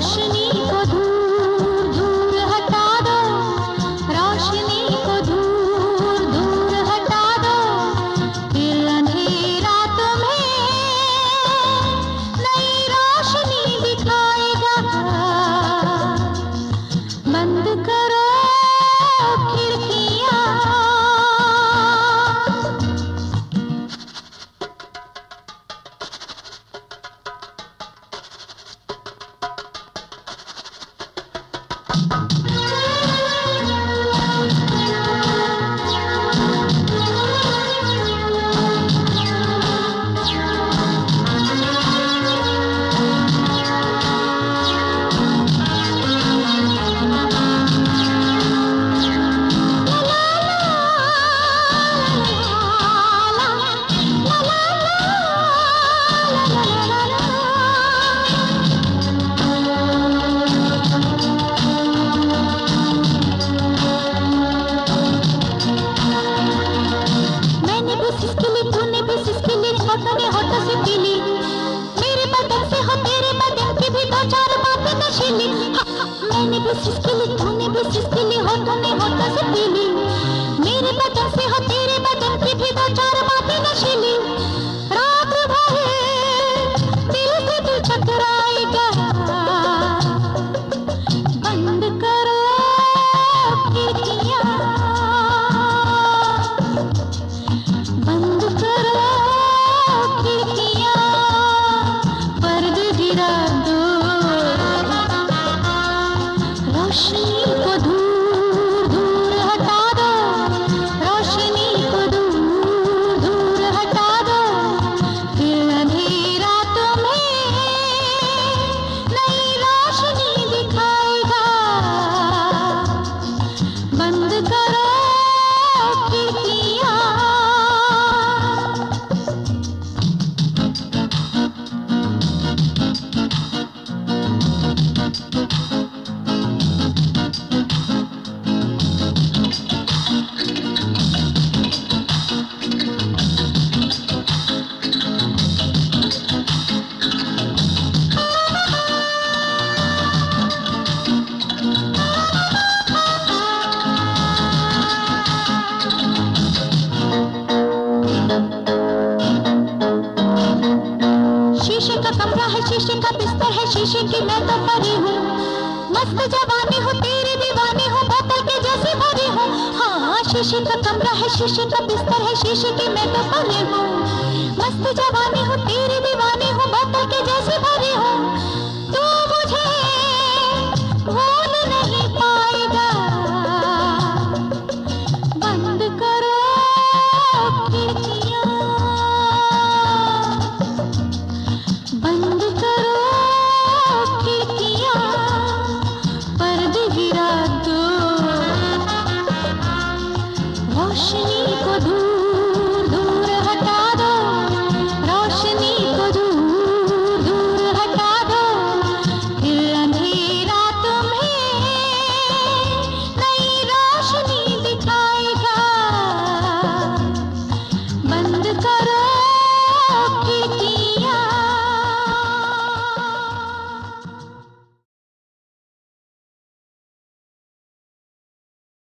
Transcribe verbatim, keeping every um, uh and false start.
रोशनी को दूर दूर हटा दो, रोशनी को दूर दूर हटा दो, फिर अंधेरा तुम्हें नई रोशनी दिखाएगा। बंद करो खिड़कियाँ। होठों होठों से पीली, मेरे बदन से हो तेरे बदन की भी दो चार बातें नशीली। मैंने भी सिसकी, तूने भी सिसकी, होठों ने होठों से पीली, मेरे बदन से हो तेरे बदन की भी दो चार बातें नशीली। रात भर दिल से तू टकराएगा। बंद करो खिड़कियाँ, बंद करो खिड़कियाँ, पर्दे गिरा दो, रोशनी को दूर दूर हटा दो, रोशनी को दूर दूर हटा दो, फिर अंधेरा तुम्हें नई रोशनी दिखाएगा। बंद करो खिड़कियाँ। शीशे का कमरा है, शीशे का बिस्तर है, शीशे की मैं तो परी हूँ। मस्त जवानी हो तेरी दीवानी हो, बोतल के जैसी भरी हूँ। हाँ, शीशे का कमरा है, शीशे का बिस्तर है, शीशे की मैं तो परी हूँ। मस्त जवानी हो तेरी